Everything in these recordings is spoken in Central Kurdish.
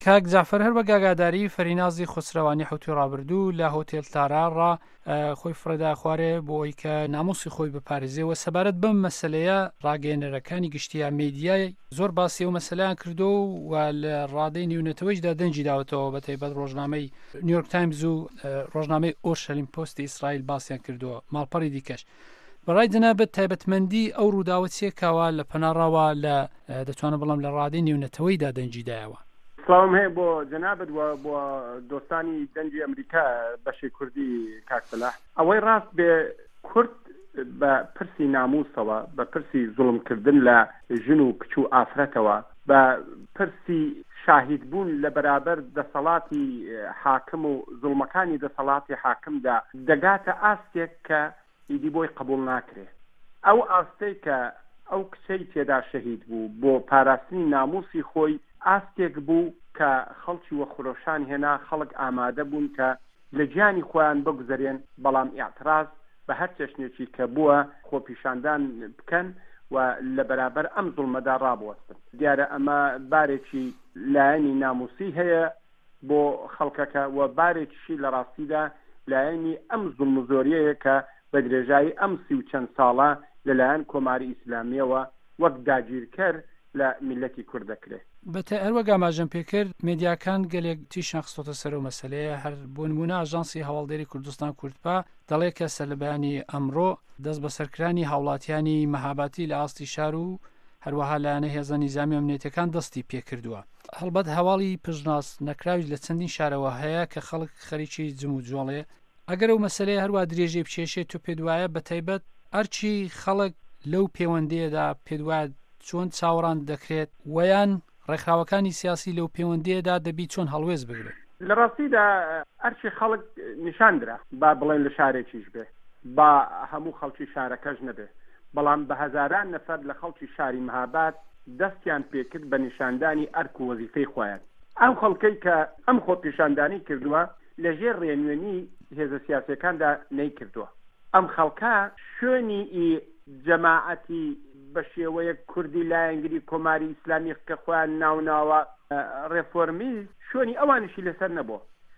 کاک جعفەر هەر بە گاگاداری فەرینازی خسرەوانی حوتی ڕابردوو لە هۆتێل تاراڕ خۆی فرەدا خوارێ بۆ ئەوەی کە ناموسی خۆی بپارێزێەوە سەبارەت بەم مەسلەیە ڕاگەیەنەرەکانی گشتیە میدیای زۆر باسی و مەسەلەیان کردو و لە ڕادەی نێونەتەوەیشدا دەنجی داوەتەوە بە تایبەت ڕۆژنامەی نیویۆرک تایمز و ڕۆژنامەی ئۆرشەلیم پۆستی ئیسرائیل باسییان کردووە ماڵپەڕی دیکەش بەڕای جەنابەت تایبەتمەندی ئەو ڕووداوە چیەکەوە لە پەناڕاوە لە دەتوانە بەڵام لە ڕادەی نێونەتەوەیدا دەنجی دایەوە. سلام هەیە بۆ جەنابەت بۆ دۆستانی دەنجی ئەمریکا بەشی کوردی کاکسەلاح ئەوەی ڕاست بێ کورد بە پرسی ناموسەوە بە پرسی زوڵمکردن لە ژن و کچ و ئافرەتەوە بە پرسی شاهید بوون لە بەرابەر دەسەڵاتی حاکم و زوڵمەکانی دەسەڵاتی حاکمدا دەگاتە ئاستێک کە ئیدی بۆی قبول ناکرێ ئەو ئاستەی کە ئەو کچەی تێدا شەهید بوو بۆ پاراستنی ناموسی خۆی ئاستێک بوو کە خەڵکی وە خۆشان هێنا خەڵک ئامادە بوون کە لە گیانی خۆیان بگوزارێن بەڵام ئیعتراض بە هەر چەشنێکی کە بووە خۆپیشاندان بکەن و لە بەرابەر ئەم زوڵمەدا ڕابوەستن. دیارە ئەمە بارێکی لایەنی ناموسی هەیە بۆ خەڵکەکە و بارێکیشی لە ڕاستیدا لایەنی ئەم زوڵم و زۆریەیە کە بە درێژایی ئەم 30 و چەند ساڵە لەلایەن کۆماری ئیسلامیەوە وەک داگیرکەر لە میلەتی کوورد دەکرێت. بەتە هەروەگا ماژەم پێکرد مێدیاکان گەلێک تیشان خستۆتە سەر و مەسەلەیە هەر بۆ نمونە ئاژانسی هەواڵدێری کوردستان کوردپا دەڵێ کە سەر لە بەیانی ئەمڕۆ دەست بە سەرکرانی هاوڵاتیانی مەهاباتی لە ئاستی شار و هەروەها لایەنە هێزە نیزامی ئەمنیەتەکان دەستی پێکردووە. هەڵبەت هەواڵی پژناس نەکراوی لە چەندین شارەوە هەیە کە خەڵک خەریکی جم و جۆڵێ ئەگەر ئەو مەسەلەیە هەروە درێژەی بچێشێت و پێدوایە بە تایبەت ئەرچی خەڵک لەو پەیوەندیەدا پێدوایە چۆن چاوەڕان دەکرێت ویان ڕێکخراوەکانی سیاسی لەو پەیوەندیەدا دەبی چۆن هەڵوێز بگرێت. لە ڕاستیدا ئەرچی خەڵک نیشاندرا با بڵێن لە شارێکیش بێ با هەموو خەڵکی شارەکەش نەبێ بەڵام بە هەزاران نەفەر لە خەڵکی شاری مەهاباد دەستیان پێکرد بە نیشاندانی ئەرک و وەزیفەی خۆیان. ئەم خەڵکەی کە ئەم خۆپیشاندانی کردووە لەژێر ڕێنوێنی هێزە سیاسیەکاندا نەیکردووە. ئەم خەڵکە شوێنی جەماعەتی بە شێوەیە کوردی لایەنگری کۆماری ئیسلامی کە خۆیان ناوناوە ڕێفۆرمیست شوێنی ئەوانشی لەسەر نەبووە.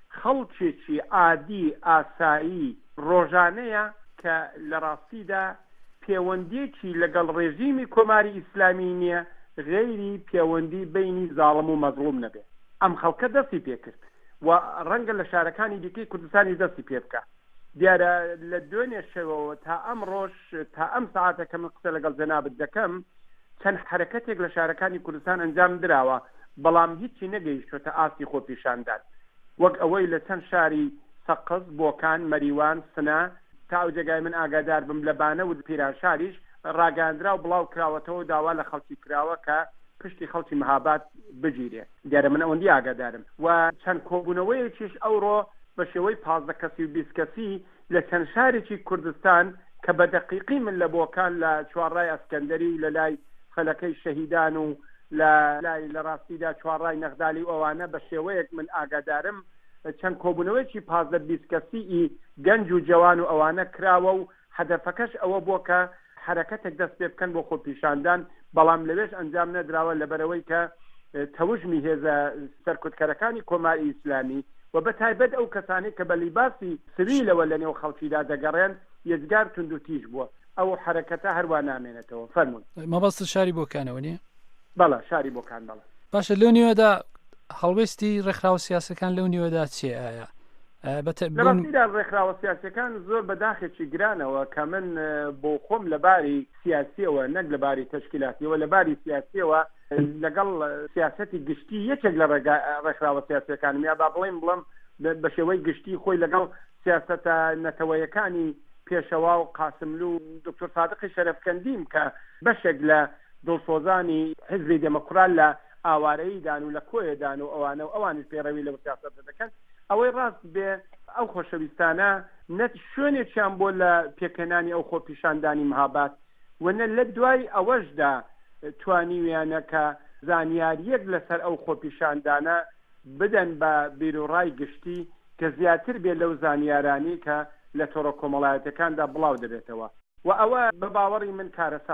خەڵکێکی عادی ئاسایی ڕۆژانەیە کە لە ڕاستیدا پەیوەندیەکی لەگەڵ ڕێژیمی کۆماری ئیسلامی نییە غەیری پەیوەندی بینی زاڵم و مەزڵوم نەبێت. ئەم خەڵکە دەستی پێکرد و ڕەنگە لە شارەکانی دیکەی کوردستانی دەستی پێ بکە. دیارە لە دوێنێ شەوەوە تا ئەم ڕۆژ تا ئەم ساعتەکە من قسە لەگەڵ جەنابەت دەکەم چەند حرەکەتێک لە شارەکانی کوردستان ئەنجام دراوە بەڵام هیچی نەگەیشتوتە ئاستی خۆپیشاندان وەک ئەوەی لە چەند شاری سەقز بۆکان مەریوان سنا تا ئەو جێگای من ئاگادار بم لە بانە و پیران شاریش ڕاگەاندرا و بڵاو کراوەتەوە داوا لە خەڵکی کراوە کە پشتی خەڵکی مەهاباد بگیرێ. دیارە من ئەوەندی ئاگادارم و چەند کۆبوونەوەیەکیش ئەوڕۆ بە شێوەی 15 کەسی و 20 کەسی لە چەند شارێکی کوردستان کە بە دەقیقی من لە بۆکان لە چوارڕای ئەسکەندەری و لە لای خەلەکەی شەهیدان و لە ڕاستیدا چوارڕای نەخدالی ئەوانە بە شێوەیەک من ئاگادارم چەند کۆبوونەوەیکی 15-20 کەسی گەنج و جوان و ئەوانە کراوە و هەدەفەکەش ئەوە بووە کە حرەکەتێک دەست پێ بکەن بۆ خۆپیشاندان بەڵام لەوێش ئەنجام نەدراوە لەبەرەوەی کە تەوژمی هێزە سەرکوتکەرەکانی کۆماری ئیسلامی و بە تایبەت ئەو کەسانی کە بە لیباسی سویلەوە لە نێو خەڵکیدا دەگەڕێن یەکجار تونند و تیژ بووە ئەو حرەکەتە هەروە نامێنێتەوە. فەرمووی مەبەست شاری بۆکانەوە نیە؟ بەڵە شاری بۆکان بەڵە. باشە لەو نیوەدا هەڵوێستی ڕێکخراوە سیاسەکان لەو نیوەدا چێ ئایا؟ لەڕاستیدا ڕێکخراوە سیاسەکان زۆر بەداخێکی گرانەوە کە من بۆ خۆم لەباری سیاسیەوە نەک لەباری تەشکیلاتیەوە لەباری سیاسیەوە لەگەڵ سیاسەتی گشتی یەکێک لە ڕێکخراوە سیاسەکانم یا با بڵێم بە شێوەی گشتی خۆی لەگەڵ سیاسەتە نەتەوەیەکانی پێشەوا و قاسملو و دکتۆر سادقی شەرەفکەندیم کە بەشێک لە دڵسۆزانی حزبی دموکرات لە ئاوارەییدان و لە کۆیەدان و ئەوانە و ئەوانش پێڕەوی لەو سیاسەتە دەکەن ئەوەی ڕاست بێ ئەو خۆشەویستانە نەت شوێنێکیان بۆ لە پێکەنانی ئەو خۆپیشاندانی مەهاباد وەنە لە دوای ئەوەشدا توانیویانە کە زانیاریەک لەسەر ئەو خۆپیشاندانە بدەن بە بیرۆڕای گشتی کە زیاتر بێ لەو زانیارانی کە لە تۆڕە کۆمەڵایەتەکاندا بڵاو دەبێتەوە و ئەوە بە باوەڕی من کارەساتە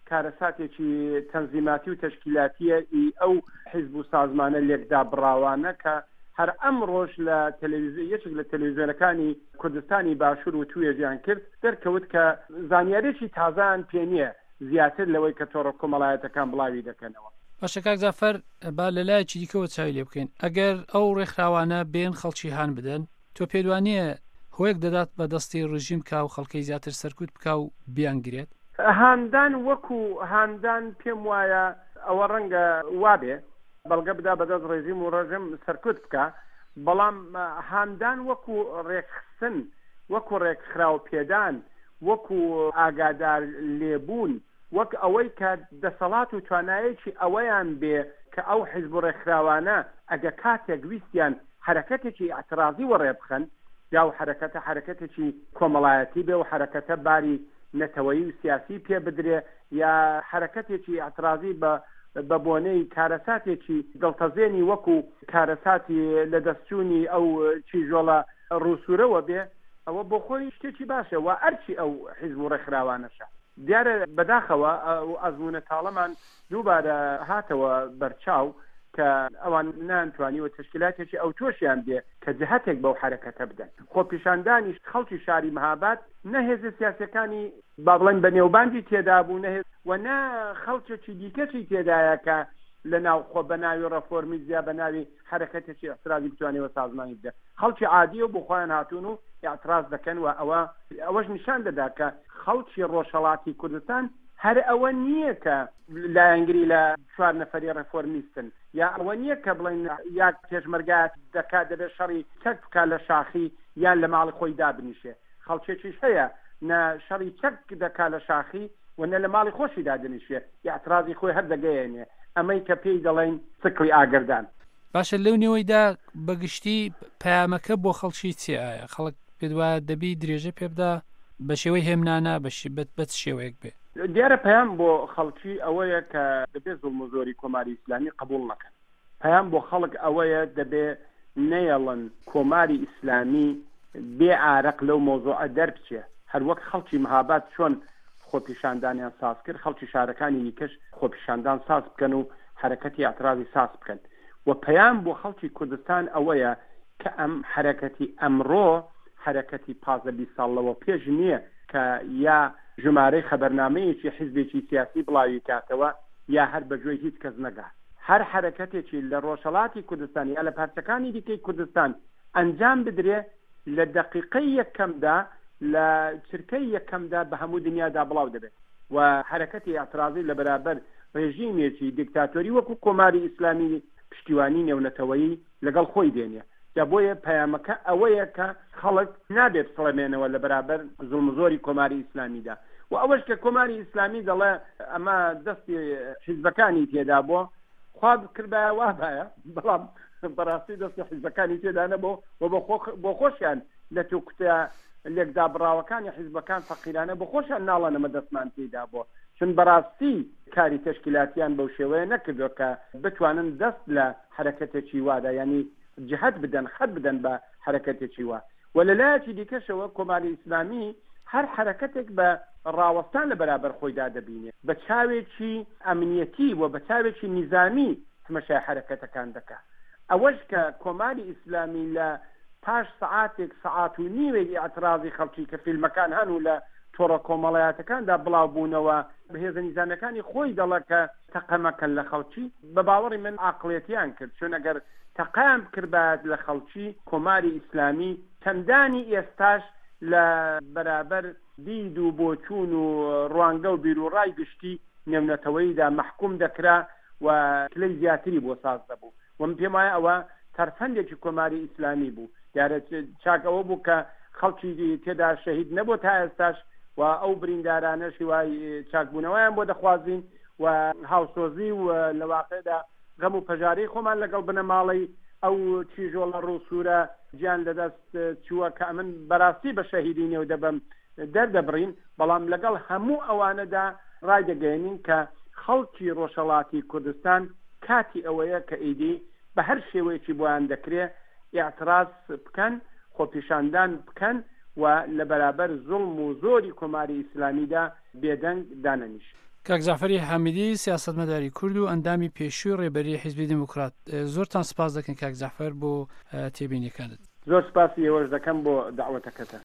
کارەساتێکی تەنزیماتی و تەشکیلاتیە ئەو حیزب و سازمانە لێکدا بڕاوانە کە هەر ئەم ڕۆژ لە یەکێک لە تەلەڤیزیۆنەکانی کوردستانی باشوور و توێژیان کرد دەرکەوت کە زانیاریی تازان پێ نییە زیاتر لەوەی کە تۆڕە کۆمەڵایەتەکان بڵاوی دەکەنەوە. باشە کاک زافەر با لەلایەکی دیکەوە چاوی لێ بکەین ئەگەر ئەو ڕێکخراوانە بێن خەڵکی هان بدەن تۆ پێدوانیە هۆیەک دەدات بە دەستی ڕژیم کا و خەڵکەی زیاتر سەرکوت بکا و بیانگرێت؟ هاندان وەکو هاندان پێم وایە ئەوە ڕەنگە وابێ بەڵگە بدا بەدەست ڕێژیم و ڕژم سەرکوت بکە، بەڵام هاندان وەکو ڕێکخستن، وەکو ڕێکخراو پێدان، وەکو ئاگادار لێبوون، وەک ئەوەی کە دەسەڵات و توانایەکی ئەوەیان بێ کە ئەو حیزب و ڕێکخراوانە ئەگە کاتێک ویستیان حرەکەتێکی ئەترازی وەڕێ بخەن یا و حرەکەتێکی کۆمەڵایەتی بێ و حرەکەتە باری نەتەوەیی و سیاسی پێ بدرێ یا حرەکەتێکی ئەترازی بە بۆنەی کارەساتێکی دڵتەزێنی وەکو کارەساتی لە دەستچوونی ئەو چیژۆڵە ڕووسورەوە بێ، ئەوە بۆ خۆی شتێکی باشە و ئەرچی ئەو حیزب و ڕێکخراوانەشە. دیارە بەداخەوە ئەزمونە تاڵەمان دووبارە هاتەوە بەرچاو کە ئەوان نانتوانیوە تشکیلاتێکی ئەو تۆشیان بێ کە جهتێک بەو حرەکەتە بدەن. خۆ پیشاندانی خەڵکی شاری مەهاباد نەهێزە سیاسەکانی با بڵێن بە نێوبانجی تێدا بوو نەهێز و نا خەڵکێکی دیکەشی تێدایە کە لە ناوخۆ بە ناوی ڕەفۆرمیزم یا بە ناوی حرەکەتێکی ئەحترازی بتوانێەوە سازمانی بدە. خەڵکی عادی و بۆ خۆیان هاتوون و ئاعتراض دەکەن و ئەوەش نیشان دەدا کە خەڵکی ڕۆژهەڵاتی کوردستان هەر ئەوە نییە کە لایەنگری لە 4 نەفەری ڕێفۆرمیستن یا ئەوە نییە کە بڵێن یا پێشمەرگات دەکات دەبێت شەڕی چەک بکات لە شاخی یان لە ماڵی خۆی دابنیشێ. خەڵکێکیش هەیە نە شەڕی چەک دەکات لە شاخی و نە لە ماڵی خۆشی دادنیشێ یا ئەترازی خۆی هەر دەگەیەنێ، ئەمەی کە پێی دەڵێن سکری ئاگردان. باشە لەو نێوەیدا بەگشتی پەیامەکە بۆ خەڵکی چی ئایا خەڵک پێت وایە دەبی درێژە پێ بدا بە شێوەی هێمنانە بەت شێوەیەک بێ؟ دیارە پەیام بۆ خەڵکی ئەوەیە کە دەبێت زوڵم و زۆری کۆماری ئیسلامی قبول نەکەن. پەیام بۆ خەڵک ئەوەیە دەبێت نەیەڵن کۆماری ئیسلامی بێ ئارەق لەو مۆزوعە دەربچێ، هەر وەک خەڵکی مەهاباد چۆن خۆپیشاندانیان ساز کرد خەڵکی شارەکانی دیکەش خۆپیشاندان ساز بکەن و حرەکەتی ئاعترازی ساز بکەن. و پەیام بۆ خەڵکی کوردستان ئەوەیە کە ئەم حرەکەتی ئەمڕۆ حرەکەتی 15 ساڵەوە پێش نییە کە یا ژمارەی خەبەرنامەیەکی حیزبێکی سیاسی بڵاوی کاتەوە یا هەر بەگوێی هیچ کەس نەگات. هەر حرەکەتێکی لە ڕۆژهەڵاتی کوردستان یا لە پارچەکانی دیکەی کوردستان ئەنجام بدرێ لە دەقیقەی یەکەمدا لە چرکەی یەکەمدا بە هەموو دنیادا بڵاو دەبێت و حرەکەتی ئاعترازی لە بەرابەر ڕێژیمێکی دیکتاتۆری وەکو کۆماری ئیسلامی پشتیوانی نێونەتەوەیی لەگەڵ خۆی دێنێ. یا بۆیە پەیامەکە ئەوەیە کە خەڵک نابێت سڵەمێنەوە لە بەرابەر زوڵم و زۆری کۆماری ئیسلامیدا و ئەوەش کە کۆماری ئیسلامی دەڵێ ئەمە دەستی حیزبەکانی تێدا بۆ خوا کردایە وابایە، بەڵام بەڕاستی دەستی حیزبەکانی تێدا نەبوو و بۆ خۆشیان لە توکتە لێکدا بڕاوەکانی حیزبەکان فەقیرانە بۆ خۆشیان ناڵەنەمە دەستمان تێدا بووە، چون بەڕاستی کاری تشکیلاتیان بەو شێوەیە نەکردووە کە بتوانن دەست لە حرەکەتێکی وادا یعنی جهت بدەن خەت بدەن بە حرەکەتێکی وا. و لەلایەکی دیکەشەوە کۆماری ئیسلامی هەر حرەکەتێک بە ڕاوەستان لە بەرابەر خۆیدا دەبینێت بە چاوێکی ئەمنیەتی و بە چاوێکی نیزامی تمەشای حرەکەتەکان دەکات. ئەوەش کە کۆماری ئیسلامی لە پاش سعاتێک سعات و نیوێکی ئاعترازی خەڵکی کە فیلمەکان هەن و لە تۆڕە کۆمەڵایەتەکاندا بڵاو بوونەوە بەهێزە نیزانەکانی خۆی دەڵە کە تەقەمەکەن لە خەڵکی بە باوەڕی من عاقڵێتیان کرد، چون ئەگەر تەقام کردبات لە خەڵکی کۆماری ئیسلامی چەندانی ئێستاش لە بەرابەر دید و بۆچوون و ڕوانگە و بیرروڕای گشتی نێونەتەوەییدا محکوم دەکرا و کلەی زیاتری بۆ ساز دەبوو. وم پێم وایە ئەوە تەرفەندێکی کۆماری ئیسلامی بوو. دیارە چاکەوە بوو کە خەڵکی تێدا شەهید نەبوو تا ئێستاش و ئەو بریندارانەشی وای چاکبوونەوەیان بۆ دەخوازین و هاوسۆزی و لە واقعدا غەم و پەژارەی خۆمان لەگەڵ بنە ماڵی ئەو چیژۆڵە ڕووسورە گیان لەدەست چووە کە ئەمن بەڕاستی بە شەهیدینێ و دەبم دەردەبڕین، بەڵام لەگەڵ هەموو ئەوانەدا ڕایدەگەێنین کە خەڵکی ڕۆژهەڵاتی کوردستان کاتی ئەوەیە کە ئیدی بە هەر شێوەیەکی بۆیان دەکرێت ئاعتراض بکەن، خۆپیشاندان بکەن و لە بەرابەر زوڵم و زۆری کۆماری ئیسلامیدا بێدەنگ دانەنیش. کاک جعفەری حامیدی سیاسەتمەداری کورد و ئەندامی پێشووی ڕێبەری حیزبی دموکرات. زۆرتان سپاس دەکەن کاک جعفەر بۆ تێبینیەکانت. زۆر سپاسی ئێوەش دەکەم بۆ داوەتەکەتە.